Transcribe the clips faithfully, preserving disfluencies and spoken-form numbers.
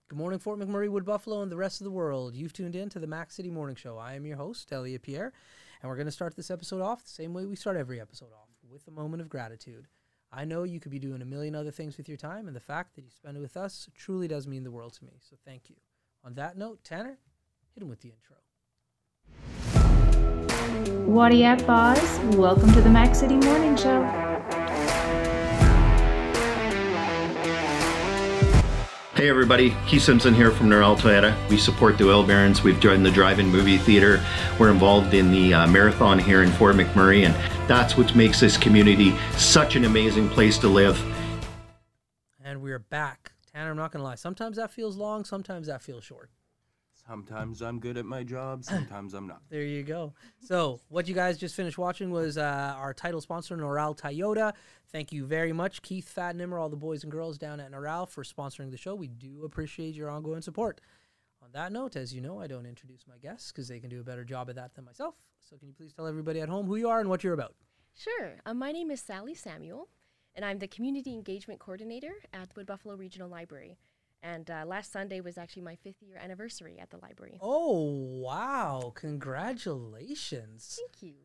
Good morning, Fort McMurray, Wood Buffalo, and the rest of the world. You've tuned in to the Mac City Morning Show. I am your host, Elliot Pierre, and we're going to start this episode off the same way we start every episode off, with a moment of gratitude. I know you could be doing a million other things with your time, and the fact that you spend it with us truly does mean the world to me, so thank you. On that note, Tanner, hit him with the intro. Whatty up, boss? Welcome to the Mac City Morning Show. Hey everybody, Keith Simpson here from Norel Toyota. We support the Oil Barons. We've joined the Drive-In Movie Theater. We're involved in the uh, marathon here in Fort McMurray, and that's what makes this community such an amazing place to live. And we're back. Tanner, I'm not going to lie. Sometimes that feels long, sometimes that feels short. Sometimes I'm good at my job, sometimes I'm not. There you go. So what you guys just finished watching was uh, our title sponsor, Norel Toyota. Thank you very much, Keith, Fat Nimmer, all the boys and girls down at Norel for sponsoring the show. We do appreciate your ongoing support. On that note, as you know, I don't introduce my guests because they can do a better job at that than myself. So can you please tell everybody at home who you are and what you're about? Sure. Uh, my name is Sally Samuel, and I'm the Community Engagement Coordinator at Wood Buffalo Regional Library. And uh, last Sunday was actually my fifth year anniversary at the library. Oh, wow. Congratulations. Thank you.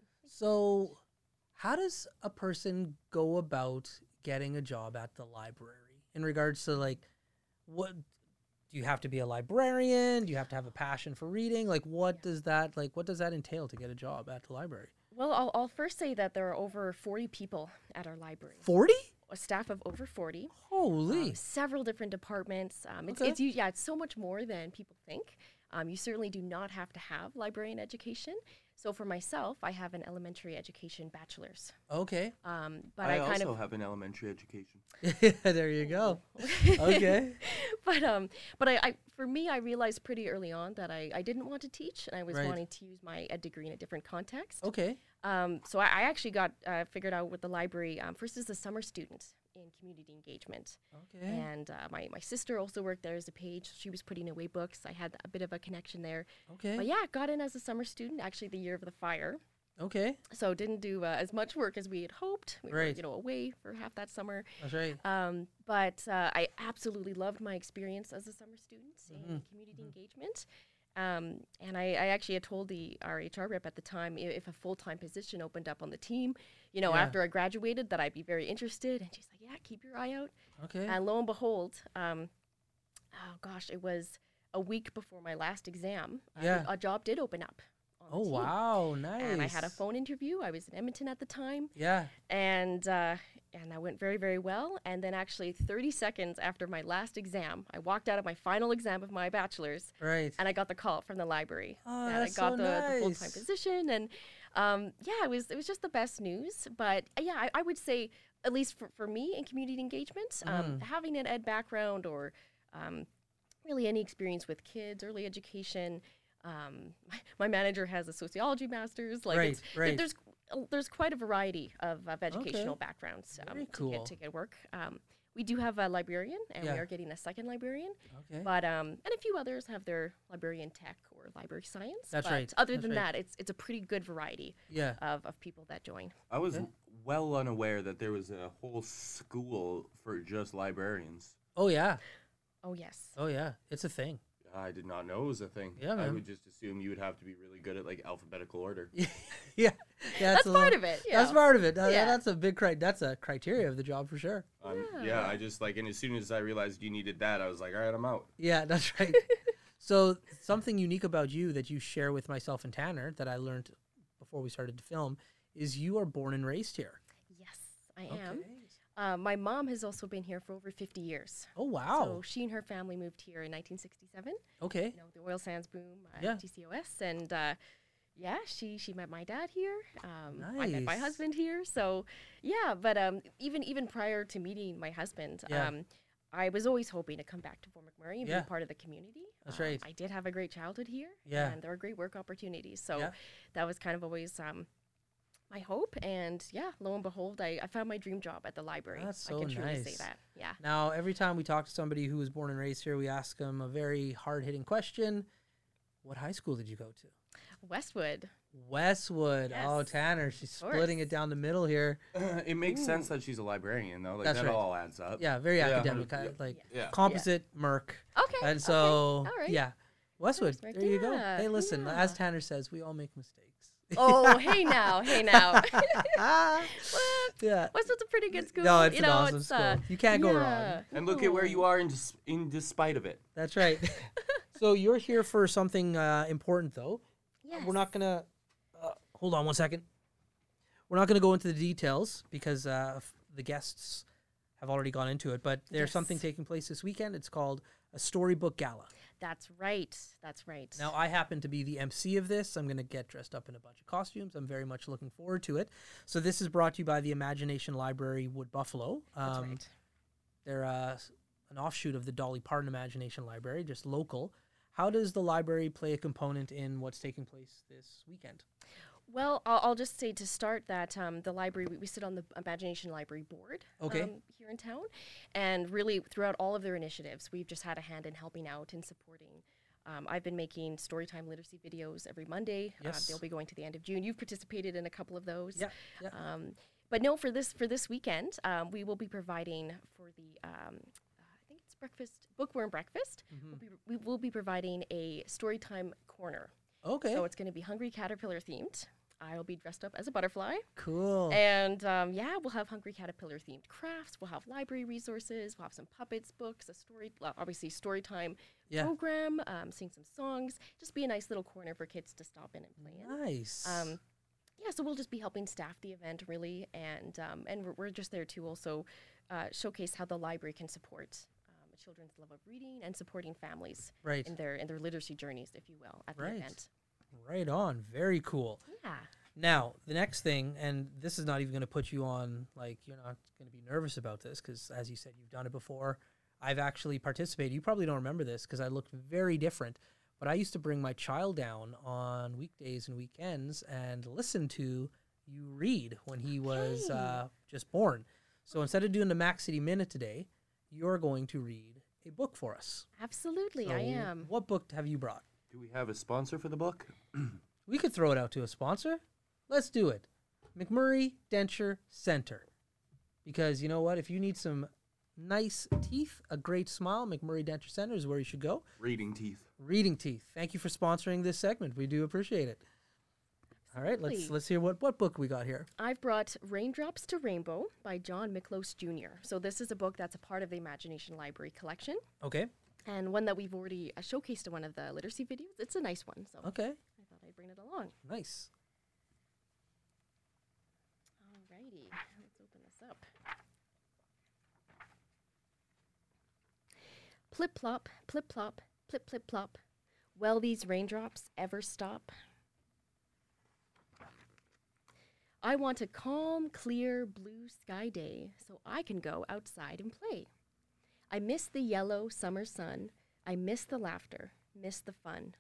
So how does a person go about getting a job at the library in regards to, like, what do you have to be a librarian? Do you have to have a passion for reading? Like, what yeah. does that, like, what does that entail to get a job at the library? Well, I'll, I'll first say that there are over forty people at our library. forty? A staff of over forty. Holy. Um, several different departments. Um, it's, okay. it's, yeah, it's so much more than people think. Um, you certainly do not have to have librarian education. So for myself, I have an elementary education bachelor's. Okay. Um, but I, I, kind also of have an elementary education. There you go. Okay. But um, but I, I, for me, I realized pretty early on that I, I didn't want to teach, and I was right. wanting to use my ed degree in a different context. Okay. Um, so I, I actually got uh, figured out with the library, um, first as a summer student in community engagement. Okay. And uh, my, my sister also worked there as a page. She was putting away books. I had a bit of a connection there. Okay. But yeah, got in as a summer student, actually the year of the fire. Okay. So didn't do uh, as much work as we had hoped. We right. were, you know, away for half that summer. That's right. Um, but uh, I absolutely loved my experience as a summer student Mm-hmm. in community mm-hmm. engagement. Um, and I, I actually had told the our H R rep at the time if, if a full-time position opened up on the team, you know, yeah. after I graduated, that I'd be very interested. And she's like, yeah, keep your eye out. Okay. And lo and behold, um, oh gosh, it was a week before my last exam. Yeah. Uh, a job did open up. Oh, wow. Nice. And I had a phone interview. I was in Edmonton at the time. Yeah. And uh, and that went very, very well. And then actually thirty seconds after my last exam, I walked out of my final exam of my bachelor's. Right. And I got the call from the library. Oh, that that's I got so the, nice. the full-time position. And um, yeah, it was it was just the best news. But uh, yeah, I, I would say, at least for, for me in community engagement, um, Mm. having an ed background or um, really any experience with kids, early education. Um, my, my manager has a sociology master's. Like right, it's, right. There's there's quite a variety of, of educational okay. backgrounds um, Very to cool. get to get work. Um, we do have a librarian, and yeah. we are getting a second librarian. Okay. But um, and a few others have their librarian tech or library science. That's but right. Other That's than right. that, it's it's a pretty good variety. Yeah. Of, of people that join. I was Okay. well unaware that there was a whole school for just librarians. Oh, yeah. Oh yes. Oh, yeah. It's a thing. I did not know it was a thing. Yeah, I man. would just assume you would have to be really good at like alphabetical order. yeah. Yeah. That's a part little- of it. Yeah. That's part of it. Uh, Yeah. That's a big cri- That's a criteria of the job for sure. Um, yeah. Yeah. I just like, and as soon as I realized you needed that, I was like, all right, I'm out. Yeah, that's right. So something unique about you that you share with myself and Tanner that I learned before we started to film is you are born and raised here. Yes, I am. Okay. Uh, my mom has also been here for over fifty years. Oh, wow. So she and her family moved here in nineteen sixty-seven. Okay. You know, the oil sands boom, uh, Yeah. T C O S, and uh, yeah, she she met my dad here. Um, I met my Nice. husband here. So yeah, but um, even even prior to meeting my husband, Yeah. um, I was always hoping to come back to Fort McMurray and Yeah. be part of the community. That's Um, right. I did have a great childhood here. Yeah. And there are great work opportunities. So Yeah. that was kind of always um, my hope. And yeah, lo and behold, I, I found my dream job at the library. That's so I can truly say nice. that. Yeah. Now, every time we talk to somebody who was born and raised here, we ask them a very hard-hitting question. What high school did you go to? Westwood. Westwood. Yes. Oh, Tanner, she's Of splitting course. it down the middle here. It makes Ooh. sense that she's a librarian, though. Like, That's that right. all adds up. Yeah, very Yeah. academic. Yeah. uh, Like Yeah. composite, Merc. Oh, Okay. And so, okay. All right. yeah, Westwood, Respect. there you go. Yeah, Hey, listen, yeah. as Tanner says, we all make mistakes. Oh, hey now, hey now. Ah, What? yeah. Westwood's a pretty good school. No, it's you an know, awesome it's, school. Uh, You can't go yeah. wrong. And look at where you are in, dis- in despite of it. That's right. So you're here for something uh, important, though. Yes. We're not gonna. Uh, hold on one second. We're not gonna go into the details because uh, f- the guests have already gone into it. But there's Yes. something taking place this weekend. It's called a storybook gala. That's right. That's right. Now, I happen to be the M C of this. I'm going to get dressed up in a bunch of costumes. I'm very much looking forward to it. So this is brought to you by the Imagination Library, Wood Buffalo. That's Um, right. They're uh, an offshoot of the Dolly Parton Imagination Library, just local. How does the library play a component in what's taking place this weekend? Well, I'll, I'll just say to start that um, the library, we, we sit on the Imagination Library board Okay. um, here in town. And really, throughout all of their initiatives, we've just had a hand in helping out and supporting. Um, I've been making Storytime literacy videos every Monday. Yes. Uh, they'll be going to the end of June. You've participated in a couple of those. Yeah, yeah. Um, but no, for this for this weekend, um, we will be providing for the, um, uh, I think it's breakfast, bookworm breakfast. Mm-hmm. We'll be, we will be providing a Storytime corner. Okay. So it's going to be Hungry Caterpillar themed. I'll be dressed up as a butterfly. Cool. And um, yeah, we'll have Hungry Caterpillar themed crafts. We'll have library resources. We'll have some puppets, books, a story, well, obviously story time Yeah. program, um, sing some songs. Just be a nice little corner for kids to stop in and play in. Nice. Um, yeah, so we'll just be helping staff the event really, and um, and we're, we're just there to also uh, showcase how the library can support um, children's love of reading and supporting families right. in their in their literacy journeys, if you will, at the Right. event. Right on. Very cool. Yeah. Now, the next thing, and this is not even going to put you on, like, you're not going to be nervous about this because, as you said, you've done it before. I've actually participated. You probably don't remember this because I looked very different, but I used to bring my child down on weekdays and weekends and listen to you read when he was Okay. uh, just born. So instead of doing the Mac City Minute today, you're going to read a book for us. Absolutely, I So am. What book have you brought? Do we have a sponsor for the book? We could throw it out to a sponsor. Let's do it. McMurray Denture Center. Because you know what? If you need some nice teeth, a great smile, McMurray Denture Center is where you should go. Reading teeth. Reading teeth. Thank you for sponsoring this segment. We do appreciate it. All right, let's Absolutely. let's hear what, what book we got here. I've brought Raindrops to Rainbow by John Miklos Junior So this is a book that's a part of the Imagination Library collection, Okay. and one that we've already uh, showcased in one of the literacy videos. It's a nice one, so Okay. I thought I'd bring it along. Nice. Alrighty, let's open this up. Plip plop, plip plop, plip plip plop. Will these raindrops ever stop? I want a calm, clear, blue sky day so I can go outside and play. I miss the yellow summer sun. I miss the laughter, miss the fun.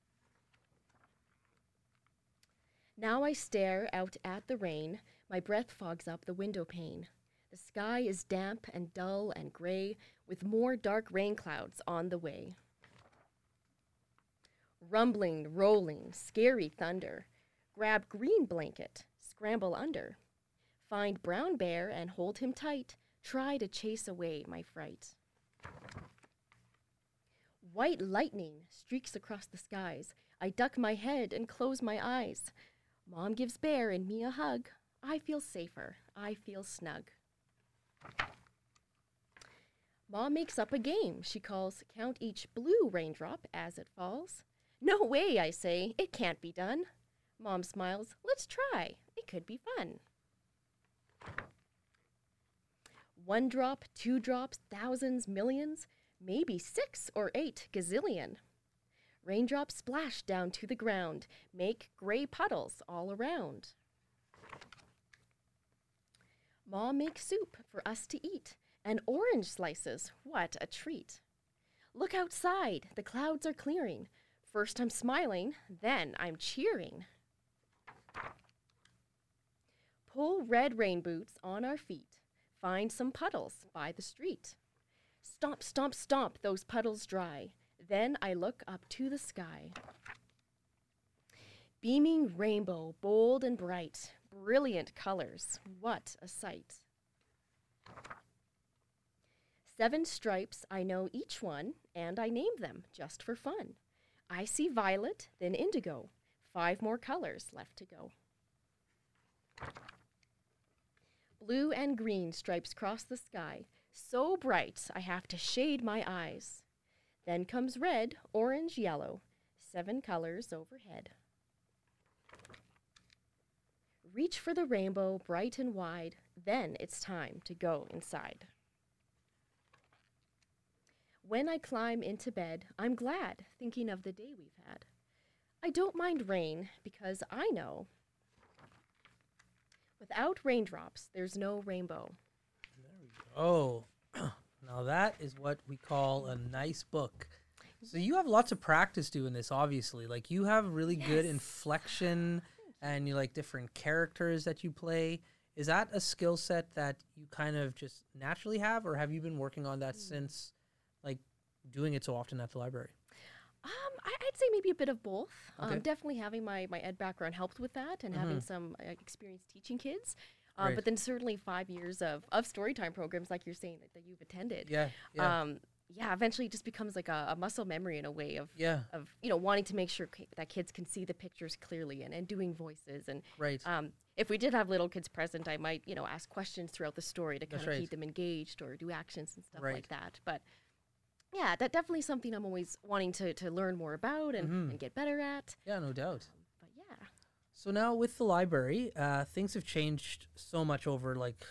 Now I stare out at the rain. My breath fogs up the window pane. The sky is damp and dull and gray, with more dark rain clouds on the way. Rumbling, rolling, scary thunder. Grab green blanket, scramble under. Find brown bear and hold him tight. Try to chase away my fright. White lightning streaks across the skies. I duck my head and close my eyes. Mom gives Bear and me a hug. I feel safer. I feel snug. Mom makes up a game. She calls, count each blue raindrop as it falls. No way, I say. It can't be done. Mom smiles. Let's try. It could be fun. One drop, two drops, thousands, millions, maybe six or eight gazillion. Raindrops splash down to the ground, make gray puddles all around. Mom makes soup for us to eat, and orange slices, what a treat. Look outside, the clouds are clearing. First I'm smiling, then I'm cheering. Pull red rain boots on our feet, find some puddles by the street. Stomp, stomp, stomp those puddles dry. Then I look up to the sky. Beaming rainbow, bold and bright, brilliant colors, what a sight. Seven stripes, I know each one, and I name them just for fun. I see violet, then indigo. Five more colors left to go. Blue and green stripes cross the sky, so bright I have to shade my eyes. Then comes red, orange, yellow, seven colors overhead. Reach for the rainbow bright and wide, then it's time to go inside. When I climb into bed, I'm glad, thinking of the day we've had. I don't mind rain because I know without raindrops, there's no rainbow. Oh, now that is what we call a nice book. So you have lots of practice doing this, obviously. Like you have really Yes. good inflection and you like different characters that you play. Is that a skill set that you kind of just naturally have, or have you been working on that since like doing it so often at the library? Um, I, I'd say maybe a bit of both. Okay. Um, definitely having my, my ed background helped with that, and having some uh, experience teaching kids. Um, Right. But then certainly five years of, of storytime programs, like you're saying, that, that you've attended. Yeah, yeah, Um, yeah, eventually it just becomes like a, a muscle memory in a way of, yeah, of you know, wanting to make sure ki- that kids can see the pictures clearly and, and doing voices. And right. um, if we did have little kids present, I might, you know, ask questions throughout the story to kind That's of right. keep them engaged or do actions and stuff Right. like that. But yeah, that definitely something I'm always wanting to, to learn more about and, Mhm. and get better at. Yeah, no doubt. But yeah. So now with the library, uh, things have changed so much over like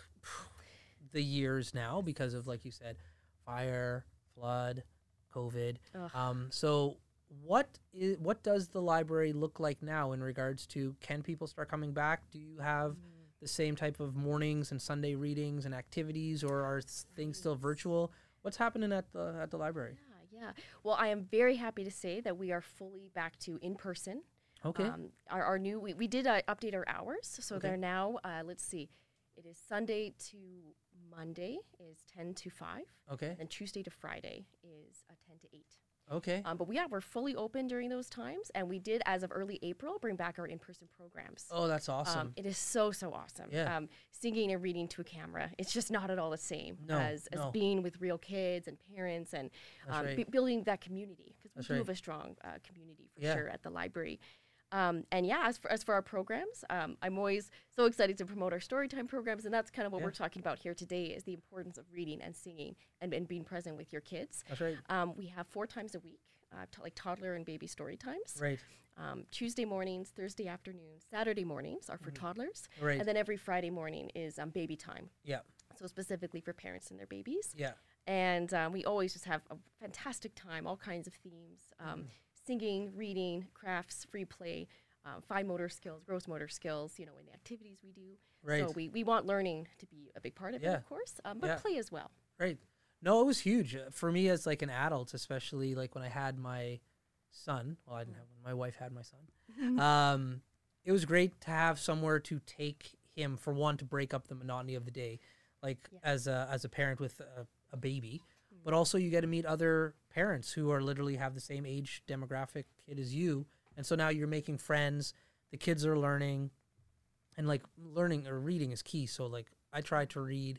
the years now because of, like you said, fire, flood, COVID. Ugh. Um, so what is what does the library look like now in regards to, can people start coming back? Do you have the same type of mornings and Sunday readings and activities, or are s- things still virtual? What's happening at the at the library? Yeah, yeah. Well, I am very happy to say that we are fully back to in person. Okay. Um, our, our new, we, we did uh, update our hours. So Okay. they're now, uh, let's see, it is Sunday to Monday is ten to five. okay. And Tuesday to Friday is uh, ten to eight. Okay. Um, but we, yeah, we're fully open during those times. And we did, as of early April, bring back our in-person programs. Oh, that's awesome. Um, it is so, so awesome. Yeah. Um, singing and reading to a camera, it's just not at all the same No, as, as no. being with real kids and parents and That's um, right. b- building that community. Because we That's do right. have a strong uh, community for Yeah. sure at the library. Um, and yeah, as for, as for our programs, um, I'm always so excited to promote our storytime programs. And that's kind of what Yeah. we're talking about here today, is the importance of reading and singing and, and being present with your kids. That's right. Um, we have four times a week, uh, t- like toddler and baby story times. Right. Um, Tuesday mornings, Thursday afternoons, Saturday mornings are for toddlers. Right. And then every Friday morning is um, baby time. Yeah. So specifically for parents and their babies. Yeah. And um, we always just have a fantastic time, all kinds of themes, um, singing, reading, crafts, free play, um, fine motor skills, gross motor skills, you know, in the activities we do. Right. So we, we want learning to be a big part of Yeah. it, of course, um, but Yeah. play as well. Right. No, it was huge uh, for me as like an adult, especially like when I had my son. Well, I didn't have one. My wife had my son. um, it was great to have somewhere to take him, for one, to break up the monotony of the day, like Yeah. as a as a parent with a, a baby. But also you get to meet other parents who are literally have the same age demographic kid as you, and so now you're making friends. The kids are learning, and like learning or reading is key. So like I tried to read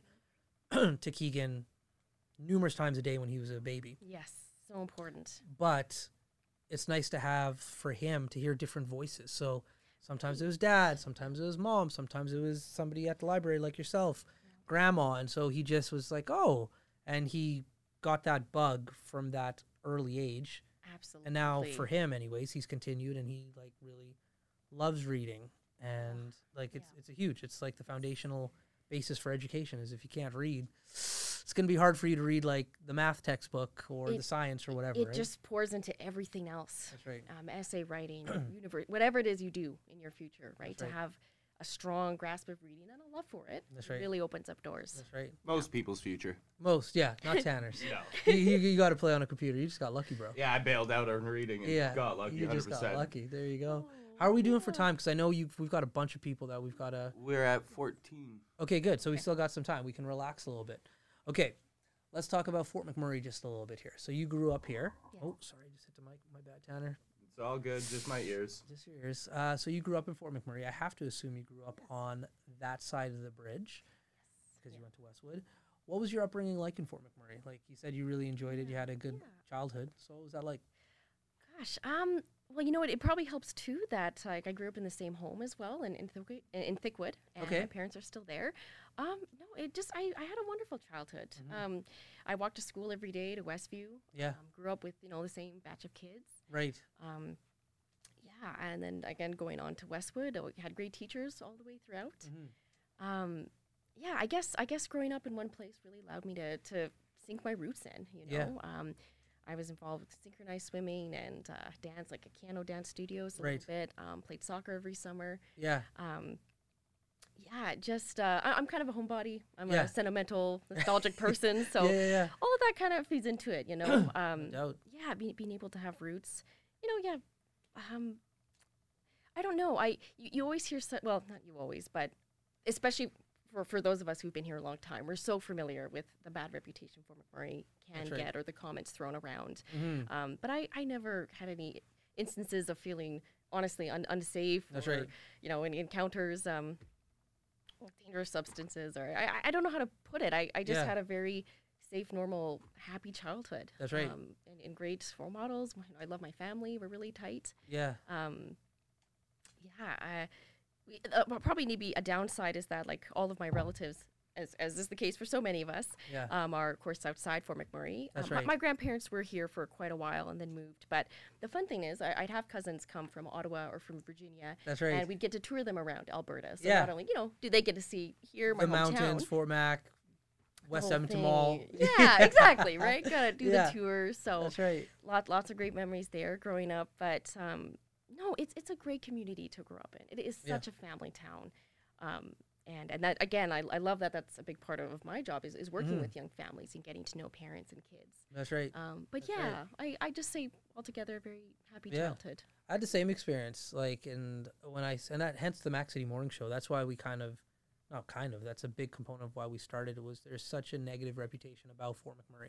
to Keegan numerous times a day when he was a baby, Yes, so important. but it's nice to have for him to hear different voices. So sometimes it was dad, sometimes it was mom, sometimes it was somebody at the library like yourself, grandma. And so he just was like, oh, and he got that bug from that early age. Absolutely. And now for him anyways, he's continued and he like really loves reading. And like it's Yeah. it's a huge, it's like the foundational basis for education is if you can't read, it's going to be hard for you to read like the math textbook or It- the science or whatever. It right? just pours into everything else. That's right. Um, essay writing, univer- whatever it is you do in your future, right? That's To right. have a strong grasp of reading and a love for it, That's it right. really opens up doors. That's right. Most people's future. Most, yeah, not Tanner's. No. you you, you got to play on a computer. You just got lucky, bro. Yeah, I bailed out on reading and Yeah, got lucky you one hundred just got percent. lucky. There you go. How are we doing for time? Because I know you we've got a bunch of people that we've got to. We're at fourteen. Okay, good. So we still got some time. We can relax a little bit. Okay, let's talk about Fort McMurray just a little bit here. So you grew up here. Yeah. Oh, sorry, I just hit the mic. My bad, Tanner. It's all good, just my ears. Just your ears. Uh, so you grew up in Fort McMurray. I have to assume you grew up on that side of the bridge because you went to Westwood. what was your upbringing like in Fort McMurray? Like you said, you really enjoyed it. You had a good Yeah. childhood. So what was that like? Gosh, um, well, you know what? It probably helps too that like I grew up in the same home as well, in in, Thickwood, in Thickwood, and Okay. my parents are still there. Um, no, it just I, I had a wonderful childhood. Mhm. Um, I walked to school every day to Westview. Yeah. Um, grew up with you know the same batch of kids. Right. Um, yeah, and then again going on to Westwood, I had great teachers all the way throughout. Mm-hmm. Um, yeah, I guess I guess growing up in one place really allowed me to to sink my roots in. You Yeah. know, um, I was involved with synchronized swimming and uh, dance, like a Kano dance studios a Right. little bit. Um, played soccer every summer. Yeah. Um, yeah, just uh, I, I'm kind of a homebody. I'm Yeah. a sentimental, nostalgic person, so yeah, yeah, yeah. all of that kind of feeds into it. You know, um, No doubt. yeah, be, being able to have roots. You know, yeah. Um, I don't know. I you, you always hear so, well, not you always, but especially for, for those of us who've been here a long time, we're so familiar with the bad reputation Fort McMurray can That's right. get or the comments thrown around. Mm-hmm. Um, but I, I never had any instances of feeling honestly un- unsafe That's or right. you know in encounters um, with dangerous substances or I, I- I don't know how to put it. I, I just Yeah. had a very safe, normal, happy childhood. That's right. Um, and, and great role models. I love my family. We're really tight. Yeah. Um, yeah, I, we, uh, well, probably maybe a downside is that like all of my relatives, as as is the case for so many of us, Yeah. um, are of course outside Fort McMurray. That's um, my- right. My, grandparents were here for quite a while and then moved. But the fun thing is, I, I'd have cousins come from Ottawa or from Virginia, That's right. and we'd get to tour them around Alberta. So Yeah. not only you know do they get to see here my the hometown, mountains, Fort Mac, the West whole Edmonton Mall. thing. Yeah, exactly. Right, gotta do Yeah. the tours. So That's right. lot, lots of great memories there growing up. But um, no, it's it's a great community to grow up in. It is Yeah. such a family town, um, and and that again, I, I love that. That's a big part of, of my job is, is working Mhm. with young families and getting to know parents and kids. That's right. Um, but That's right. yeah, I, I just say altogether, a very happy Yeah. childhood. I had the same experience. Like, and when I s- and that hence the Mac City Morning Show. That's why we kind of, not kind of. That's a big component of why we started. It was there's such a negative reputation about Fort McMurray,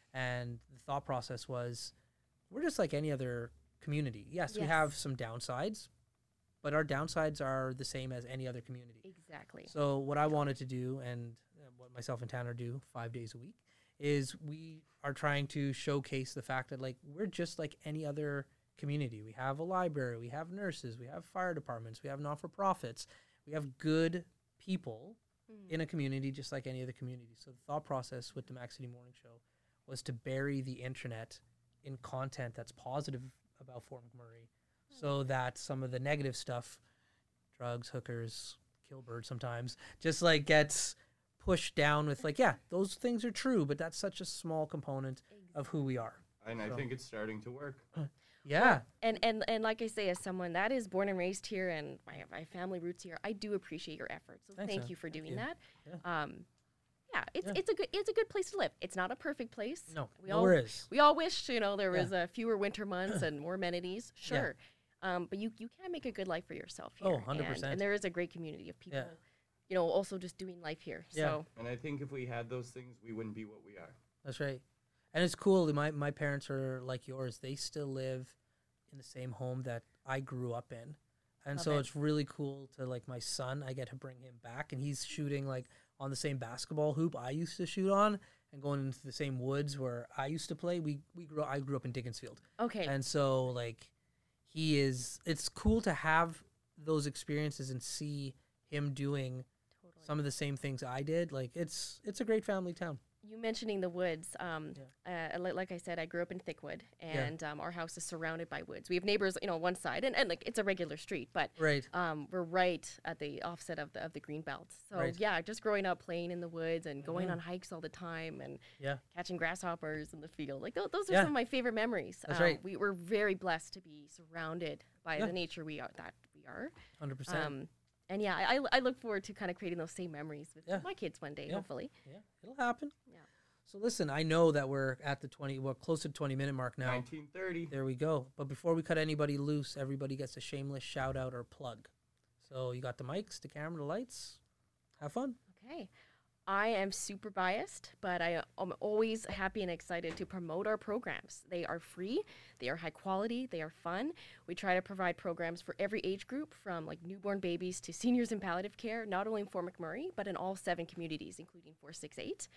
and the thought process was, we're just like any other community. Yes, we Yes. have some downsides, but our downsides are the same as any other community. Exactly. So what I wanted to do, and uh, what myself and Tanner do five days a week, is we are trying to showcase the fact that like we're just like any other community. We have a library, we have nurses, we have fire departments, we have not-for-profits, we have good people Mm. in a community just like any other community. So the thought process with the Mac City Morning Show was to bury the internet in content that's positive about Fort McMurray, so that some of the negative stuff, drugs, hookers, kill birds sometimes, just like gets pushed down with like, yeah, those things are true, but that's such a small component of who we are. And I So- think it's starting to work. Yeah. And, and and like I say, as someone that is born and raised here and my, my family roots here, I do appreciate your efforts. So Thanks, thank Sam. you for Thank doing you. that. Yeah. Um, yeah, it's Yeah. it's a good it's a good place to live. It's not a perfect place. No, we all nowhere is. we all wish you know there Yeah. was uh, fewer winter months and more amenities. Sure, um, but you you can make a good life for yourself here. Oh, one hundred and- percent. And there is a great community of people, Yeah. you know, also just doing life here. Yeah. So And I think if we had those things, we wouldn't be what we are. That's right. And it's cool. My my parents are like yours. They still live in the same home that I grew up in. And Love so it. it's really cool to like my son, I get to bring him back and he's shooting like on the same basketball hoop I used to shoot on and going into the same woods where I used to play. We we grew I grew up in Dickinsfield. okay, And so like he is it's cool to have those experiences and see him doing totally. some of the same things I did. Like it's it's a great family town. You mentioning the woods, um, uh, li- like I said, I grew up in Thickwood, and um, our house is surrounded by woods. We have neighbors, you know, on one side, and, and like it's a regular street, but Right. um, we're right at the offset of the of the green belt. So Right. yeah, just growing up playing in the woods and going Mhm. on hikes all the time and Yeah. catching grasshoppers in the field, like th- those are Yeah. some of my favorite memories. That's um, right. We were very blessed to be surrounded by Yeah. the nature we are that we are. one hundred percent. Um, and yeah, I, I look forward to kind of creating those same memories with Yeah. my kids one day, Yeah. hopefully. Yeah, it'll happen. Yeah. So listen, I know that we're at the twenty, well, close to the twenty minute mark now. nineteen thirty. There we go. But before we cut anybody loose, everybody gets a shameless shout out or plug. So you got the mics, the camera, the lights. Have fun. Okay. I am super biased, but I am always happy and excited to promote our programs. They are free, they are high quality, they are fun. We try to provide programs for every age group, from like newborn babies to seniors in palliative care, not only in Fort McMurray, but in all seven communities, including four six eight.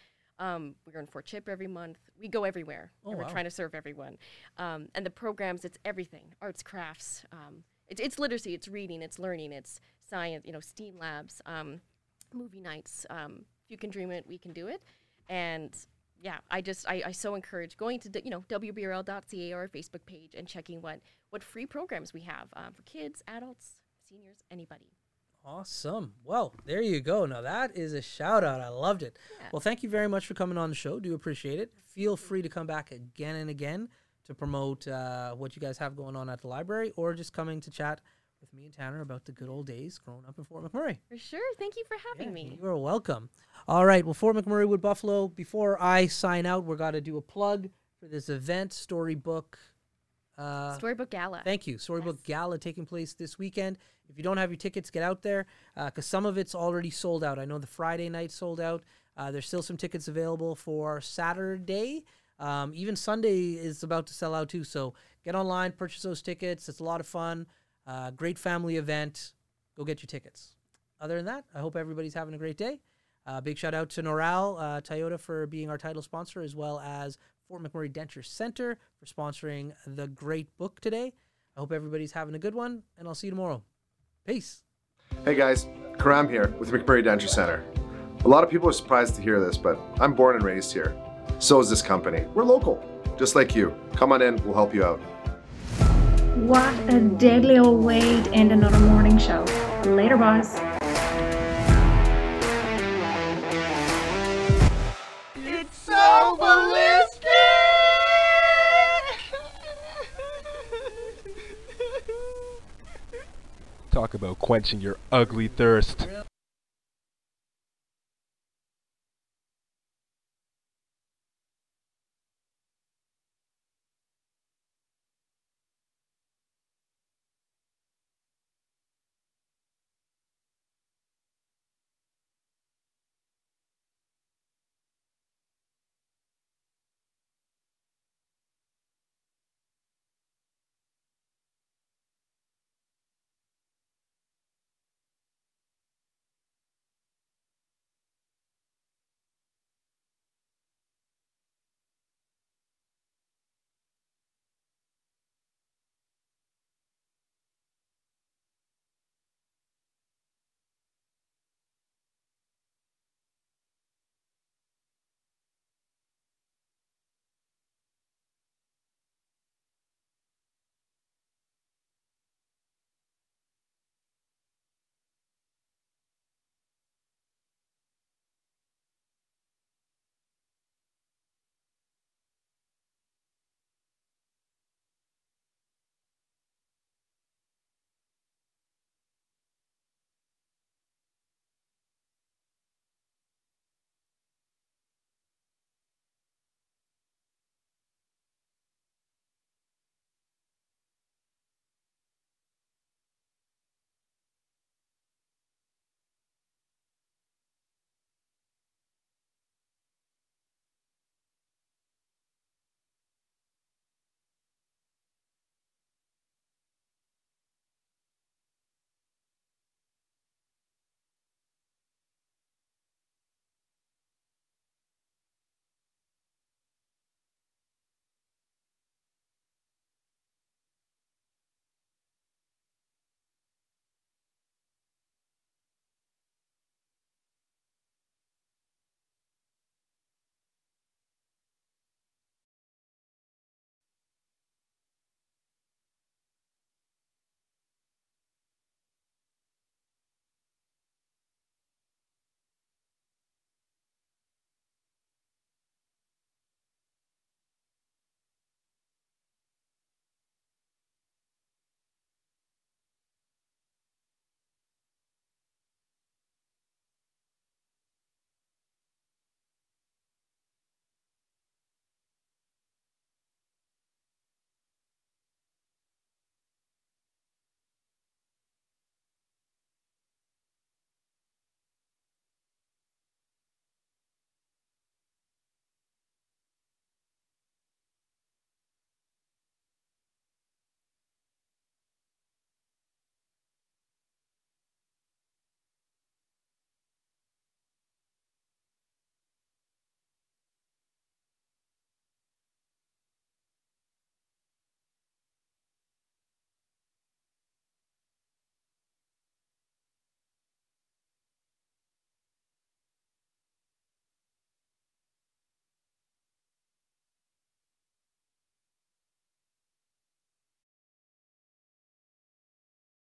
Um, we're in Fort Chip every month. We go everywhere, Oh, and we're wow. trying to serve everyone. Um, and the programs, it's everything: arts, crafts. Um, it's it's literacy, it's reading, it's learning, it's science. You know, STEAM labs, um, movie nights. Um, if you can dream it, we can do it. And yeah, I just I, I so encourage going to you know W B R L dot C A or our Facebook page and checking what what free programs we have um, for kids, adults, seniors, anybody. Awesome. Well, there you go. Now that is a shout out. I loved it. Yeah. Well, thank you very much for coming on the show. Do appreciate it. Feel free to come back again and again to promote uh, what you guys have going on at the library, or just coming to chat with me and Tanner about the good old days growing up in Fort McMurray. For sure. Thank you for having Yeah, me. You are welcome. All right. Well, Fort McMurray Wood Buffalo, before I sign out, we're got to do a plug for this event, Storybook. Uh, Storybook Gala. Thank you. Storybook Yes. Gala taking place this weekend. If you don't have your tickets, get out there because some of it's already sold out. I know the Friday night sold out. Uh, there's still some tickets available for Saturday. Um, even Sunday is about to sell out too. So get online, purchase those tickets. It's a lot of fun. Uh, great family event. Go get your tickets. Other than that, I hope everybody's having a great day. Uh, big shout out to Noral uh, Toyota for being our title sponsor, as well as Fort McMurray Denture Center for sponsoring the great book today. I hope everybody's having a good one, and I'll see you tomorrow. Peace. Hey guys, Karam here with McMurray Denture Center. A lot of people are surprised to hear this, but I'm born and raised here. So is this company. We're local, just like you. Come on in, we'll help you out. What a deadly old way to end another morning show. Later, boys. It's so ballistic! Talk about quenching your ugly thirst.